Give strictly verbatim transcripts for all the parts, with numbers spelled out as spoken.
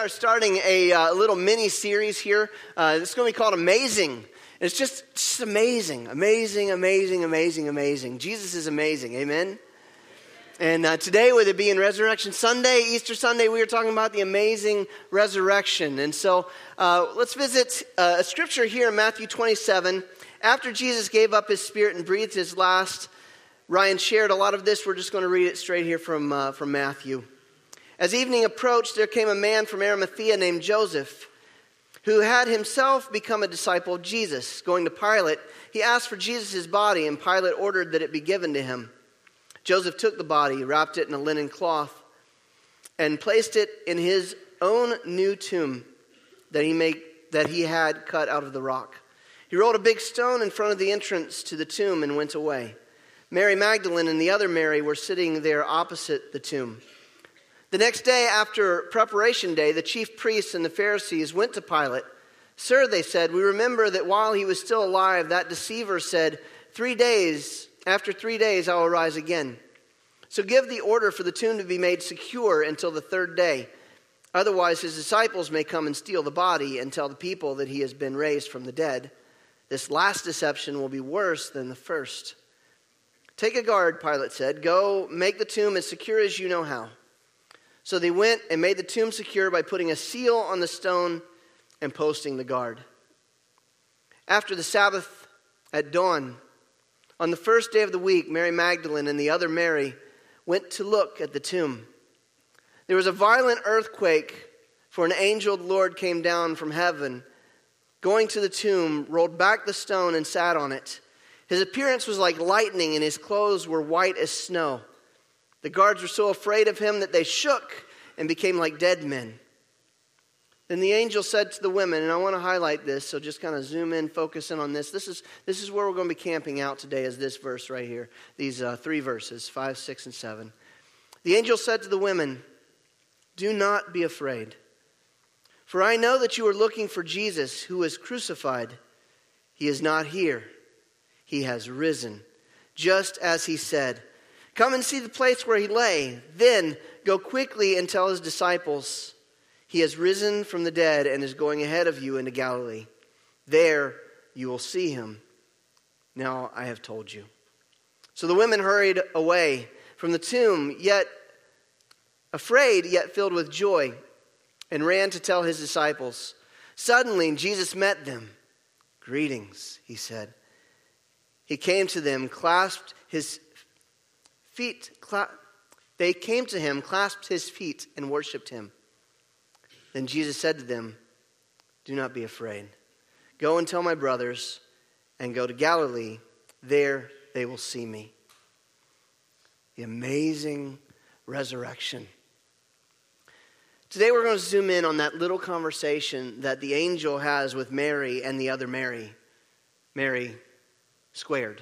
are starting a uh, little mini series here. Uh, it's going to be called Amazing. It's just, just amazing, amazing, amazing, amazing, amazing. Jesus is amazing, amen? And uh, today, with it being Resurrection Sunday, Easter Sunday, we are talking about the amazing resurrection. And so uh, let's visit uh, a scripture here in Matthew twenty-seven. After Jesus gave up his spirit and breathed his last, Ryan shared a lot of this. We're just going to read it straight here from, uh, from Matthew. As evening approached, there came a man from Arimathea named Joseph, who had himself become a disciple of Jesus. Going to Pilate, he asked for Jesus' body, and Pilate ordered that it be given to him. Joseph took the body, wrapped it in a linen cloth, and placed it in his own new tomb that he made, that he had cut out of the rock. He rolled a big stone in front of the entrance to the tomb and went away. Mary Magdalene and the other Mary were sitting there opposite the tomb. The next day, after preparation day, the chief priests and the Pharisees went to Pilate. "Sir," they said, "we remember that while he was still alive, that deceiver said, 'Three days, after three days I will rise again.' So give the order for the tomb to be made secure until the third day. Otherwise his disciples may come and steal the body and tell the people that he has been raised from the dead. This last deception will be worse than the first." "Take a guard," Pilate said. "Go make the tomb as secure as you know how." So they went and made the tomb secure by putting a seal on the stone and posting the guard. After the Sabbath at dawn, on the first day of the week, Mary Magdalene and the other Mary went to look at the tomb. There was a violent earthquake, for an angel of the Lord came down from heaven, going to the tomb, rolled back the stone and sat on it. His appearance was like lightning, and his clothes were white as snow. The guards were so afraid of him that they shook and became like dead men. Then the angel said to the women, and I want to highlight this, so just kind of zoom in, focus in on this. This is this is where we're going to be camping out today, is this verse right here. These uh, three verses, five, six, and seven. The angel said to the women, "Do not be afraid. For I know that you are looking for Jesus who was crucified. He is not here. He has risen, just as he said. Come and see the place where he lay. Then go quickly and tell his disciples, he has risen from the dead and is going ahead of you into Galilee. There you will see him. Now I have told you." So the women hurried away from the tomb, yet afraid, yet filled with joy, and ran to tell his disciples. Suddenly Jesus met them. "Greetings," he said. He came to them, clasped his feet. Cla- they came to him, clasped his feet, and worshipped him. Then Jesus said to them, "Do not be afraid. Go and tell my brothers, and go to Galilee. There they will see me." The amazing resurrection. Today we're going to zoom in on that little conversation that the angel has with Mary and the other Mary. Mary squared.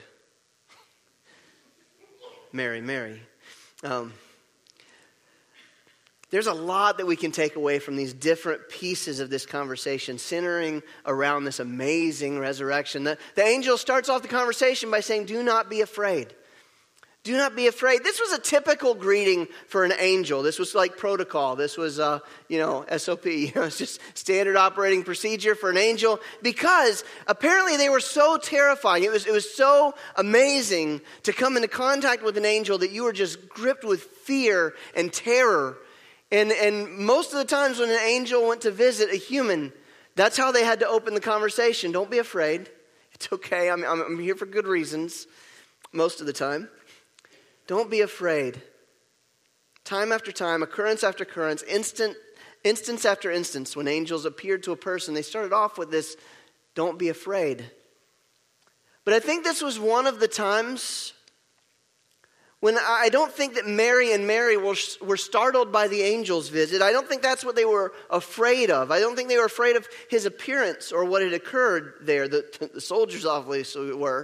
Mary, Mary. Um, there's a lot that we can take away from these different pieces of this conversation, centering around this amazing resurrection. The, the angel starts off the conversation by saying, "Do not be afraid. Do not be afraid." This was a typical greeting for an angel. This was like protocol. This was, uh, you know, S O P. You know, it's just standard operating procedure for an angel, because apparently they were so terrifying. It was, it was so amazing to come into contact with an angel that you were just gripped with fear and terror. And, and most of the times when an angel went to visit a human, that's how they had to open the conversation. "Don't be afraid. It's okay. I'm, I'm, I'm here for good reasons." Most of the time. Don't be afraid. Time after time, occurrence after occurrence, instant, instance after instance, when angels appeared to a person, they started off with this, "Don't be afraid." But I think this was one of the times when I don't think that Mary and Mary were, were startled by the angel's visit. I don't think that's what they were afraid of. I don't think they were afraid of his appearance or what had occurred there. The, the soldiers obviously were.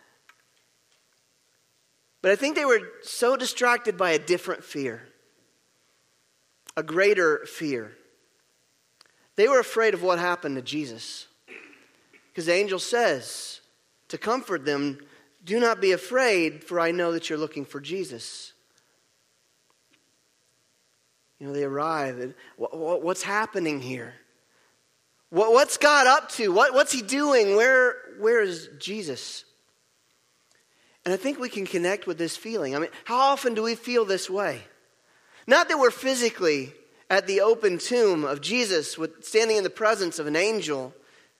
But I think they were so distracted by a different fear, a greater fear. They were afraid of what happened to Jesus. Because the angel says to comfort them, "Do not be afraid, for I know that you're looking for Jesus." You know, they arrive. And what, what, what's happening here? What, what's God up to? What, what's he doing? Where, where is Jesus? And I think we can connect with this feeling. I mean, how often do we feel this way? Not that we're physically at the open tomb of Jesus, with, standing in the presence of an angel,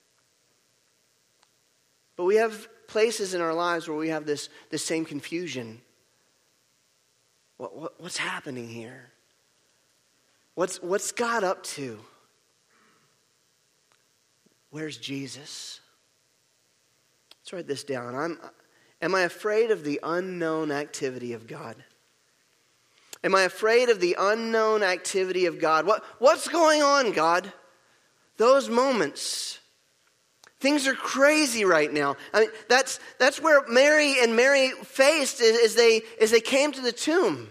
but we have places in our lives where we have this, this same confusion. What, what, what's happening here? What's, what's God up to? Where's Jesus? Let's write this down. I'm, am I afraid of the unknown activity of God? Am I afraid of the unknown activity of God? What, what's going on, God? Those moments. Things are crazy right now. I mean, that's, that's where Mary and Mary faced as, as, they, as they came to the tomb.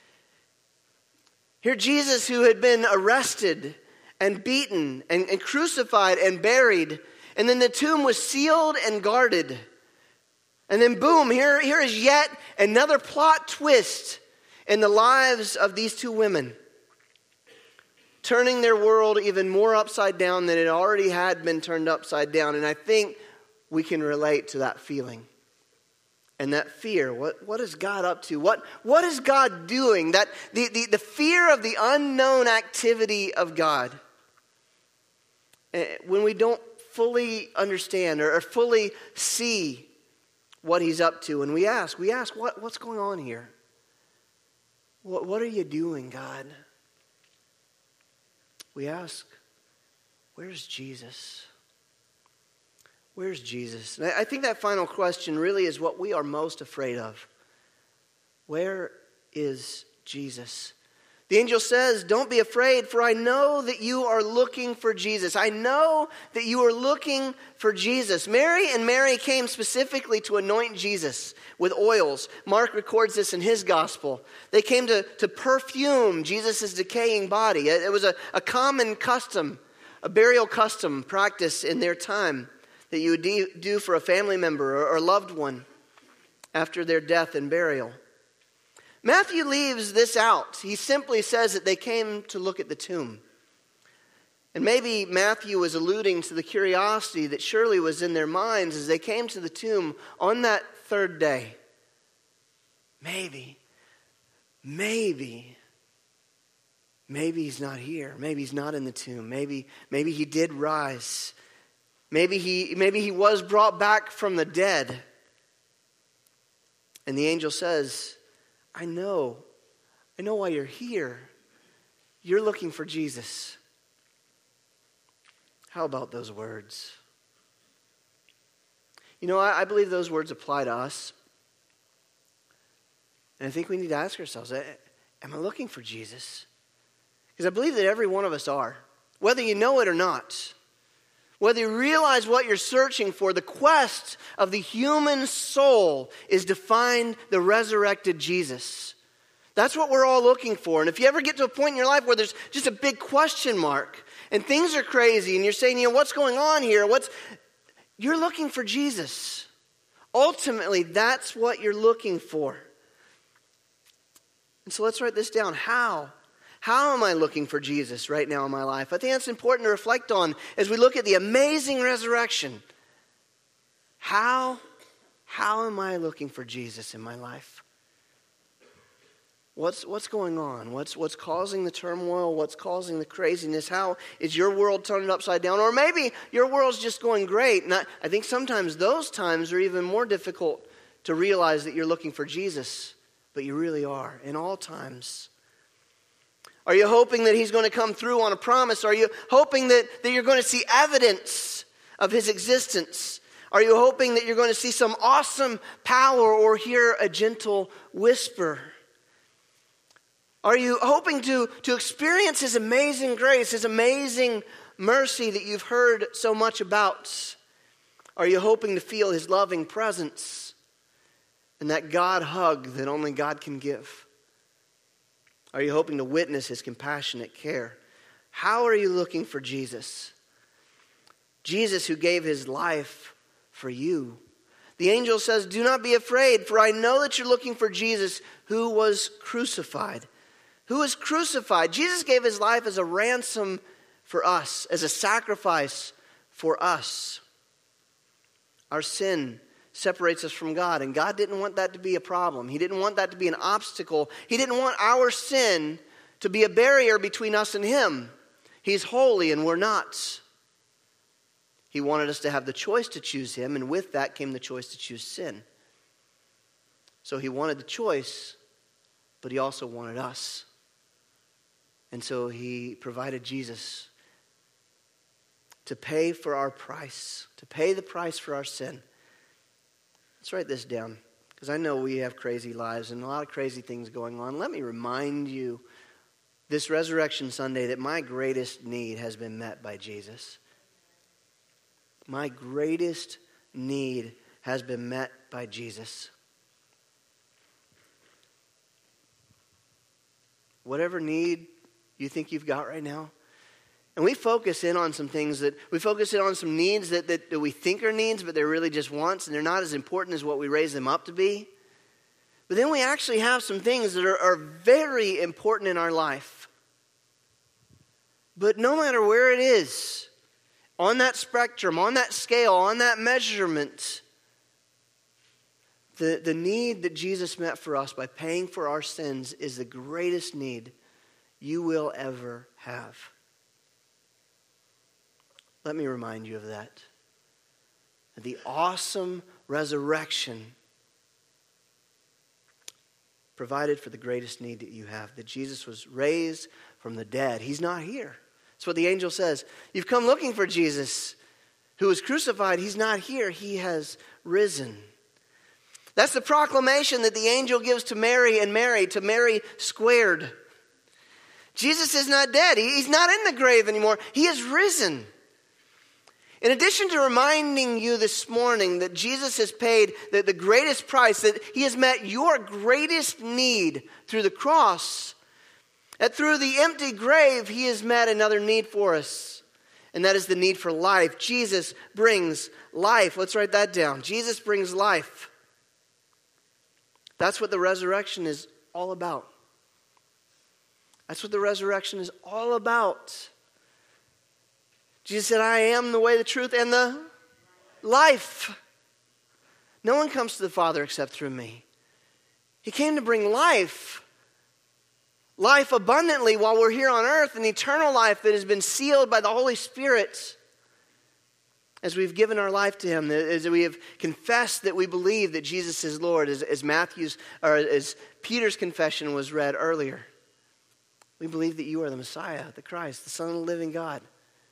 Here Jesus, who had been arrested and beaten and, and crucified and buried, and then the tomb was sealed and guarded. And then boom, here, here is yet another plot twist in the lives of these two women, turning their world even more upside down than it already had been turned upside down. And I think we can relate to that feeling and that fear. What, what is God up to? What, what is God doing? That the, the, the fear of the unknown activity of God. When we don't fully understand or, or fully see what he's up to. And we ask, we ask, what, what's going on here? What, what are you doing, God? We ask, where's Jesus? Where's Jesus? And I think that final question really is what we are most afraid of. Where is Jesus? The angel says, don't be afraid, for I know that you are looking for Jesus. I know that you are looking for Jesus. Mary and Mary came specifically to anoint Jesus with oils. Mark records this in his gospel. They came to, to perfume Jesus' decaying body. It was a, a common custom, a burial custom practice in their time that you would de- do for a family member or, or loved one after their death and burial. Matthew leaves this out. He simply says that they came to look at the tomb. And maybe Matthew was alluding to the curiosity that surely was in their minds as they came to the tomb on that third day. Maybe, maybe, maybe he's not here. Maybe he's not in the tomb. Maybe, maybe he did rise. Maybe he, maybe he was brought back from the dead. And the angel says, I know. I know why you're here. You're looking for Jesus. How about those words? You know, I, I believe those words apply to us. And I think we need to ask ourselves, am I looking for Jesus? Because I believe that every one of us are. Whether you know it or not. Whether you realize what you're searching for, the quest of the human soul is to find the resurrected Jesus. That's what we're all looking for. And if you ever get to a point in your life where there's just a big question mark and things are crazy and you're saying, you know, what's going on here? What's you're looking for Jesus. Ultimately, that's what you're looking for. And so let's write this down. How? How am I looking for Jesus right now in my life? I think that's important to reflect on as we look at the amazing resurrection. How, how am I looking for Jesus in my life? What's, what's going on? What's, what's causing the turmoil? What's causing the craziness? How is your world turning upside down? Or maybe your world's just going great. And I, I think sometimes those times are even more difficult to realize that you're looking for Jesus. But you really are in all times. Are you hoping that he's going to come through on a promise? Are you hoping that, that you're going to see evidence of his existence? Are you hoping that you're going to see some awesome power or hear a gentle whisper? Are you hoping to, to experience his amazing grace, his amazing mercy that you've heard so much about? Are you hoping to feel his loving presence and that God hug that only God can give? Are you hoping to witness his compassionate care? How are you looking for Jesus? Jesus who gave his life for you. The angel says, do not be afraid, for I know that you're looking for Jesus who was crucified. who was crucified. Jesus gave his life as a ransom for us, as a sacrifice for us. Our sin separates us from God, and God didn't want that to be a problem. He didn't want that to be an obstacle. He didn't want our sin to be a barrier between us and him. He's holy and we're not. He wanted us to have the choice to choose him, and with that came the choice to choose sin. So he wanted the choice, but he also wanted us. And so he provided Jesus to pay for our price, to pay the price for our sin. Let's write this down, because I know we have crazy lives and a lot of crazy things going on. Let me remind you this Resurrection Sunday that my greatest need has been met by Jesus. My greatest need has been met by Jesus. Whatever need you think you've got right now, and we focus in on some things that, we focus in on some needs that, that, that we think are needs, but they're really just wants, and they're not as important as what we raise them up to be. But then we actually have some things that are, are very important in our life. But no matter where it is, on that spectrum, on that scale, on that measurement, the, the need that Jesus met for us by paying for our sins is the greatest need you will ever have. Let me remind you of that. The awesome resurrection provided for the greatest need that you have. That Jesus was raised from the dead. He's not here. That's what the angel says. You've come looking for Jesus who was crucified. He's not here. He has risen. That's the proclamation that the angel gives to Mary and Mary, to Mary squared. Jesus is not dead. He's not in the grave anymore. He is risen. In addition to reminding you this morning that Jesus has paid the, the greatest price, that he has met your greatest need through the cross, that through the empty grave he has met another need for us, and that is the need for life. Jesus brings life. Let's write that down. Jesus brings life. That's what the resurrection is all about. That's what the resurrection is all about. Jesus said, I am the way, the truth, and the life. No one comes to the Father except through me. He came to bring life. Life abundantly while we're here on earth, an eternal life that has been sealed by the Holy Spirit as we've given our life to him, as we have confessed that we believe that Jesus is Lord, as, as Matthew's or as Peter's confession was read earlier. We believe that you are the Messiah, the Christ, the Son of the living God.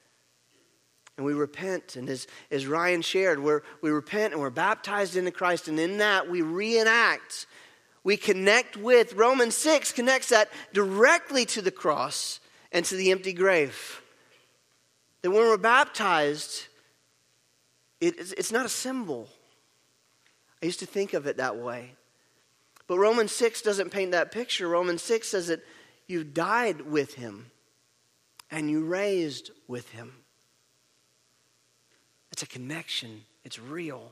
And we repent, and as, as Ryan shared, we're, we repent and we're baptized into Christ, and in that we reenact, we connect with, Romans six connects that directly to the cross and to the empty grave. That when we're baptized, it, it's not a symbol. I used to think of it that way. But Romans six doesn't paint that picture. Romans six says that you died with him and you raised with him. It's a connection. It's real.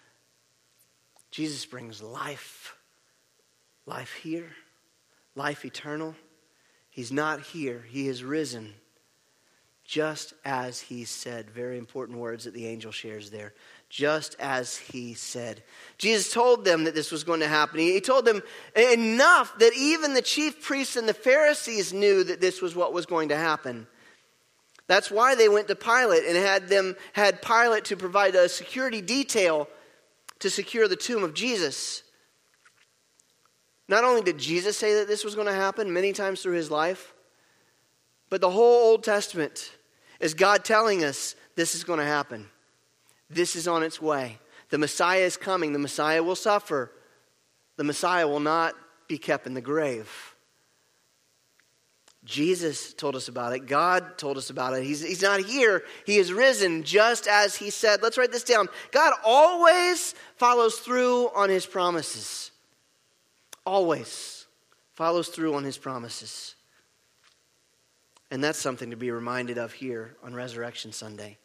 Jesus brings life. Life here. Life eternal. He's not here. He is risen. Just as he said. Very important words that the angel shares there. Just as he said. Jesus told them that this was going to happen. He told them enough that even the chief priests and the Pharisees knew that this was what was going to happen. That's why they went to Pilate and had them had Pilate to provide a security detail to secure the tomb of Jesus. Not only did Jesus say that this was going to happen many times through his life, but the whole Old Testament is God telling us this is going to happen. This is on its way. The Messiah is coming. The Messiah will suffer. The Messiah will not be kept in the grave. Jesus told us about it. God told us about it. He's, he's not here. He is risen just as he said. Let's write this down. God always follows through on his promises. Always follows through on his promises. And that's something to be reminded of here on Resurrection Sunday.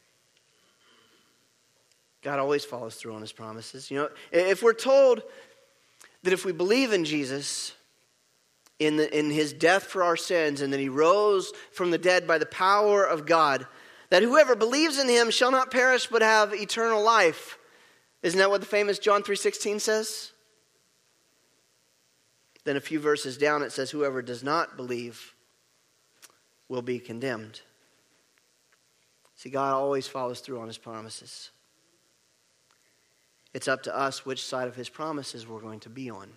God always follows through on his promises. You know, if we're told that if we believe in Jesus, in, the, in his death for our sins, and that he rose from the dead by the power of God, that whoever believes in him shall not perish but have eternal life. Isn't that what the famous John three sixteen says? Then a few verses down it says, whoever does not believe will be condemned. See, God always follows through on his promises. It's up to us which side of his promises we're going to be on.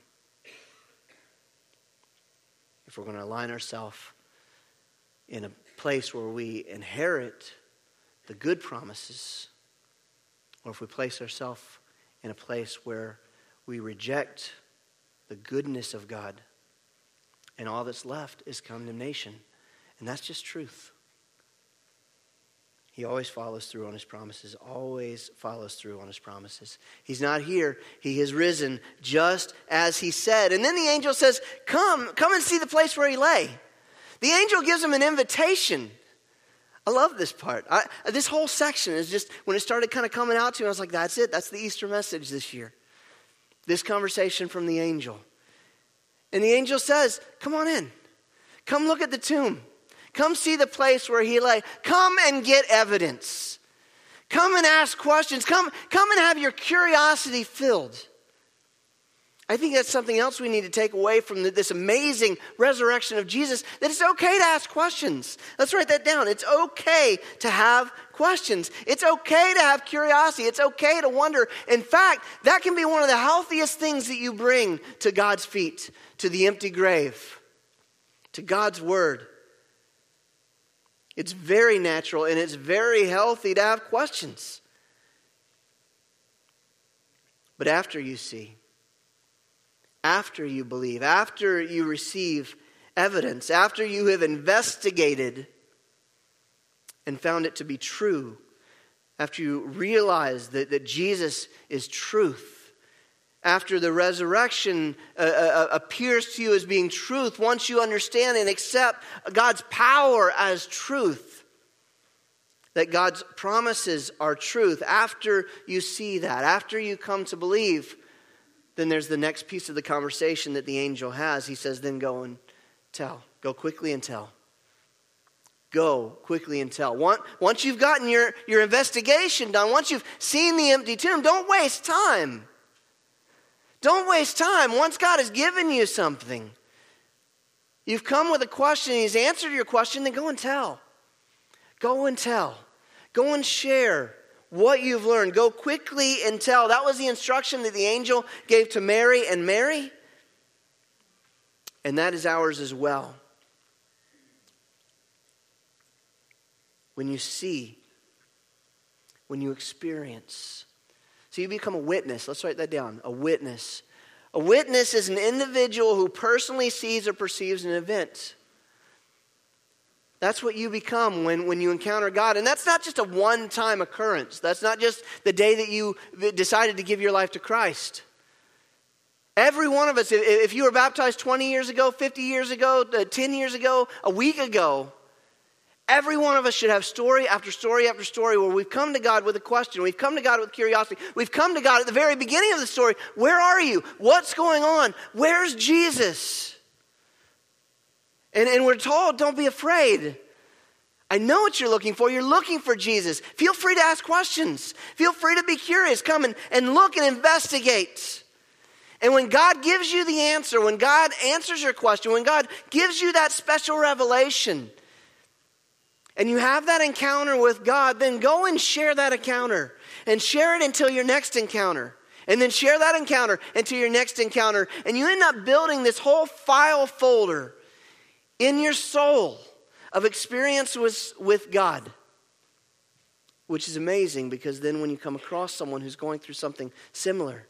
If we're going to align ourselves in a place where we inherit the good promises, or if we place ourselves in a place where we reject the goodness of God, and all that's left is condemnation. And that's just truth. He always follows through on his promises, always follows through on his promises. He's not here. He has risen just as he said. And then the angel says, come, come and see the place where he lay. The angel gives him an invitation. I love this part. I, this whole section is just, when it started kind of coming out to me, I was like, that's it. That's the Easter message this year. This conversation from the angel. And the angel says, come on in. Come look at the tomb. Come see the place where he lay. Come and get evidence. Come and ask questions. Come, come and have your curiosity filled. I think that's something else we need to take away from the, this amazing resurrection of Jesus, that it's okay to ask questions. Let's write that down. It's okay to have questions. It's okay to have curiosity. It's okay to wonder. In fact, that can be one of the healthiest things that you bring to God's feet, to the empty grave, to God's word. It's very natural and it's very healthy to have questions. But after you see, after you believe, after you receive evidence, after you have investigated and found it to be true, after you realize that, that Jesus is truth, after the resurrection uh, uh, appears to you as being truth, once you understand and accept God's power as truth, that God's promises are truth, after you see that, after you come to believe, then there's the next piece of the conversation that the angel has. He says, then go and tell. Go quickly and tell. Go quickly and tell. Once you've gotten your, your investigation done, once you've seen the empty tomb, don't waste time. Don't waste time. Once God has given you something, you've come with a question, and he's answered your question, then go and tell. Go and tell. Go and share what you've learned. Go quickly and tell. That was the instruction that the angel gave to Mary and Mary. And that is ours as well. When you see, when you experience. So you become a witness. Let's write that down. A witness. A witness is an individual who personally sees or perceives an event. That's what you become when, when you encounter God. And that's not just a one-time occurrence. That's not just the day that you decided to give your life to Christ. Every one of us, if you were baptized twenty years ago, fifty years ago, ten years ago, a week ago, every one of us should have story after story after story where we've come to God with a question. We've come to God with curiosity. We've come to God at the very beginning of the story. Where are you? What's going on? Where's Jesus? And, and we're told, don't be afraid. I know what you're looking for. You're looking for Jesus. Feel free to ask questions. Feel free to be curious. Come and, and look and investigate. And when God gives you the answer, when God answers your question, when God gives you that special revelation, and you have that encounter with God, then go and share that encounter. And share it until your next encounter. And then share that encounter until your next encounter. And you end up building this whole file folder in your soul of experience with, with God. Which is amazing, because then when you come across someone who's going through something similar,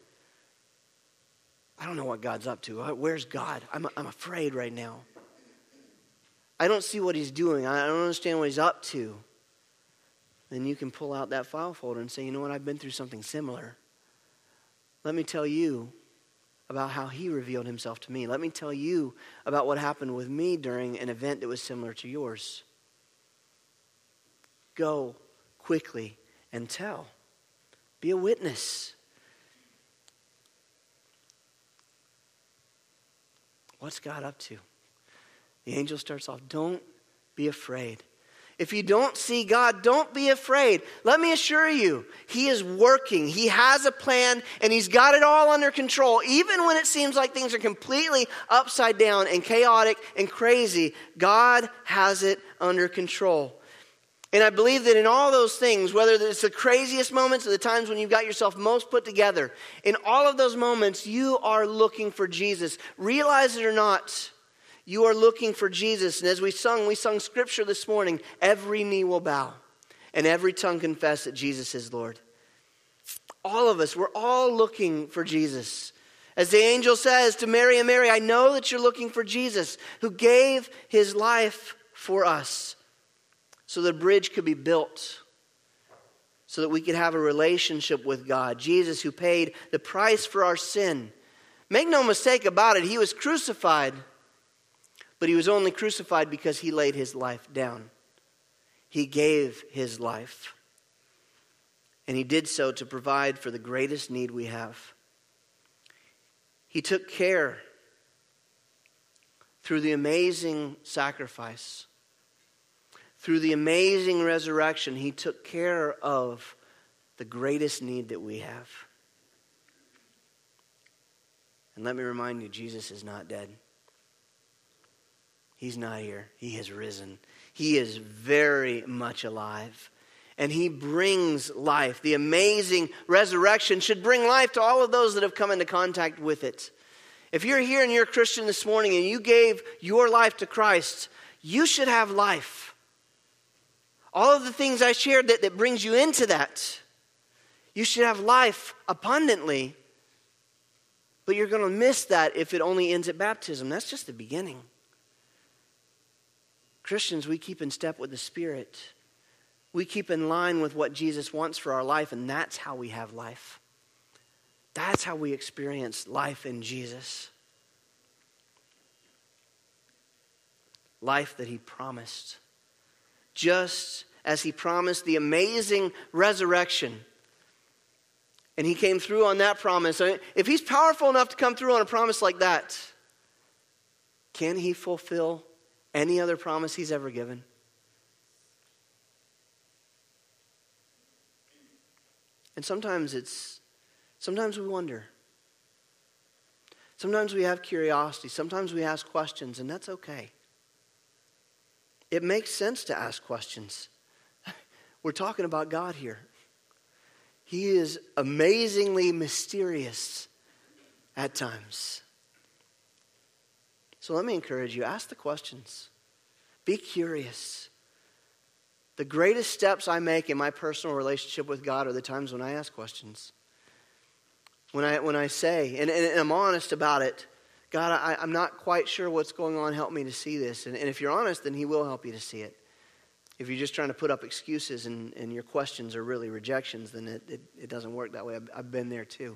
I don't know what God's up to. Where's God? I'm, I'm afraid right now. I don't see what he's doing. I don't understand what he's up to. Then you can pull out that file folder and say, you know what, I've been through something similar. Let me tell you about how he revealed himself to me. Let me tell you about what happened with me during an event that was similar to yours. Go quickly and tell. Be a witness. What's God up to? The angel starts off, don't be afraid. If you don't see God, don't be afraid. Let me assure you, He is working. He has a plan, and He's got it all under control. Even when it seems like things are completely upside down and chaotic and crazy, God has it under control. And I believe that in all those things, whether it's the craziest moments or the times when you've got yourself most put together, in all of those moments, you are looking for Jesus. Realize it or not, you are looking for Jesus. And as we sung, we sung scripture this morning, every knee will bow and every tongue confess that Jesus is Lord. All of us, we're all looking for Jesus. As the angel says to Mary and Mary, I know that you're looking for Jesus who gave His life for us so that a bridge could be built, so that we could have a relationship with God. Jesus who paid the price for our sin. Make no mistake about it, He was crucified. But He was only crucified because He laid His life down. He gave His life. And He did so to provide for the greatest need we have. He took care through the amazing sacrifice, through the amazing resurrection. He took care of the greatest need that we have. And let me remind you, Jesus is not dead. He's not here. He has risen. He is very much alive. And He brings life. The amazing resurrection should bring life to all of those that have come into contact with it. If you're here and you're a Christian this morning and you gave your life to Christ, you should have life. All of the things I shared that, that brings you into that, you should have life abundantly. But you're going to miss that if it only ends at baptism. That's just the beginning. Christians, we keep in step with the Spirit. We keep in line with what Jesus wants for our life, and that's how we have life. That's how we experience life in Jesus. Life that He promised. Just as He promised the amazing resurrection. And He came through on that promise. If He's powerful enough to come through on a promise like that, can He fulfill any other promise He's ever given? And sometimes it's, sometimes we wonder. Sometimes we have curiosity. Sometimes we ask questions, and that's okay. It makes sense to ask questions. We're talking about God here. He is amazingly mysterious at times. So let me encourage you, ask the questions. Be curious. The greatest steps I make in my personal relationship with God are the times when I ask questions. When I when I say, and, and I'm honest about it, God, I, I'm not quite sure what's going on. Help me to see this. And, and if you're honest, then He will help you to see it. If you're just trying to put up excuses and, and your questions are really rejections, then it, it, it doesn't work that way. I've, I've been there too.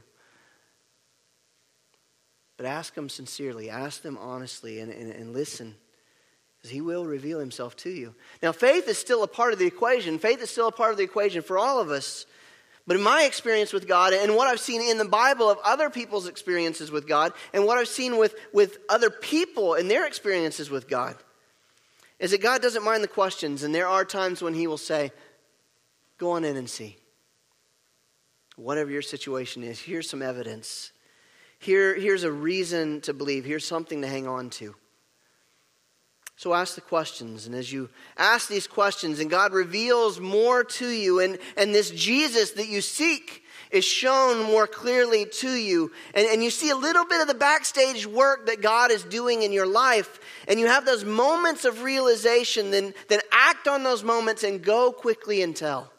But ask Him sincerely. Ask them honestly and, and, and listen. Because He will reveal Himself to you. Now, faith is still a part of the equation. Faith is still a part of the equation for all of us. But in my experience with God and what I've seen in the Bible of other people's experiences with God and what I've seen with, with other people and their experiences with God is that God doesn't mind the questions. And there are times when He will say, go on in and see. Whatever your situation is, here's some evidence. Here, here's a reason to believe. Here's something to hang on to. So ask the questions. And as you ask these questions and God reveals more to you and, and this Jesus that you seek is shown more clearly to you. And, and you see a little bit of the backstage work that God is doing in your life. And you have those moments of realization. Then, then act on those moments and go quickly and tell.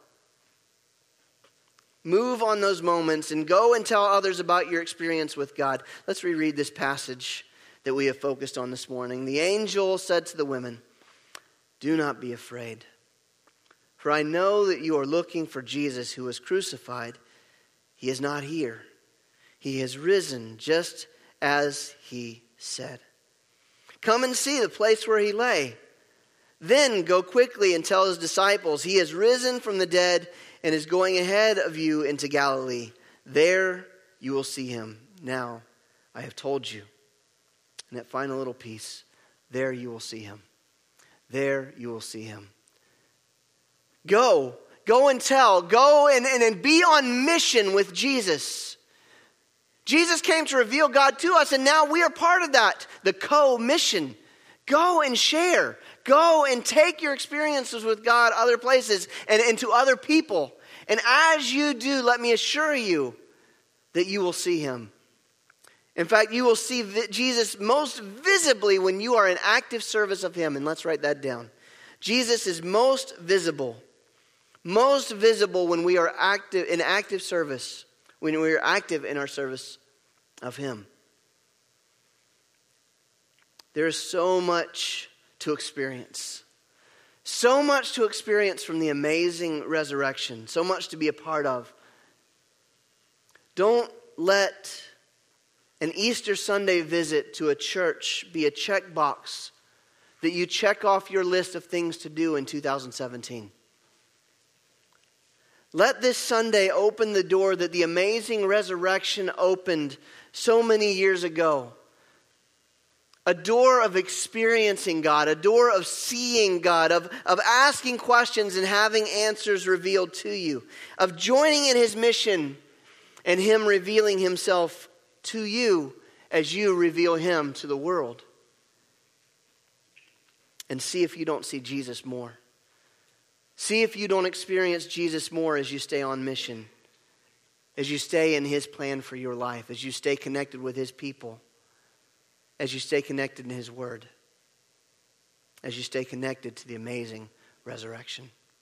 Move on those moments and go and tell others about your experience with God. Let's reread this passage that we have focused on this morning. The angel said to the women, do not be afraid, for I know that you are looking for Jesus who was crucified. He is not here. He has risen just as He said. Come and see the place where He lay. Then go quickly and tell His disciples, He has risen from the dead and is going ahead of you into Galilee. There you will see Him. Now I have told you. And that final little piece, there you will see him. There you will see him. Go. Go and tell. Go and, and, and be on mission with Jesus. Jesus came to reveal God to us, and now we are part of that, the co-mission. Go and share. Go and take your experiences with God other places and, and to other people. And as you do, let me assure you that you will see him. In fact, you will see Jesus most visibly when you are in active service of him. And let's write that down. Jesus is most visible. Most visible when we are active in active service. When we are active in our service of him. There is so much to experience. So much to experience from the amazing resurrection. So much to be a part of. Don't let an Easter Sunday visit to a church be a checkbox that you check off your list of things to do in two thousand seventeen. Let this Sunday open the door that the amazing resurrection opened so many years ago. A door of experiencing God, a door of seeing God, of, of asking questions and having answers revealed to you, of joining in his mission and him revealing himself to you as you reveal him to the world. And see if you don't see Jesus more. See if you don't experience Jesus more as you stay on mission, as you stay in his plan for your life, as you stay connected with his people, as you stay connected in his word, as you stay connected to the amazing resurrection.